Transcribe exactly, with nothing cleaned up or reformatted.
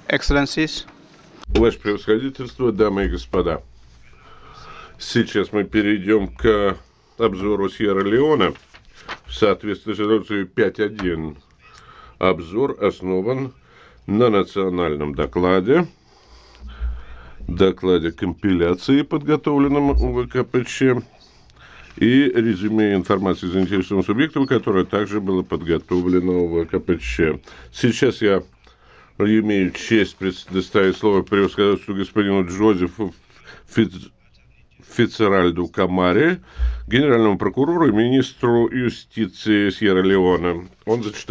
Excellencies, Ваше превосходительство, дамы и господа, сейчас мы перейдем к обзору Сьерра-Леоне в соответствии с резолюцией пять точка один. Обзор основан на национальном докладе, докладе компиляции, подготовленном УВКПЧ, и резюме информации заинтересованных субъектов, которое также было подготовлено УВКПЧ. Сейчас я имею честь предоставить слово превосходительству господину Джозефу Фиц... Фицеральду Камаре, генеральному прокурору и министру юстиции Сьерра-Леоне. Он зачитает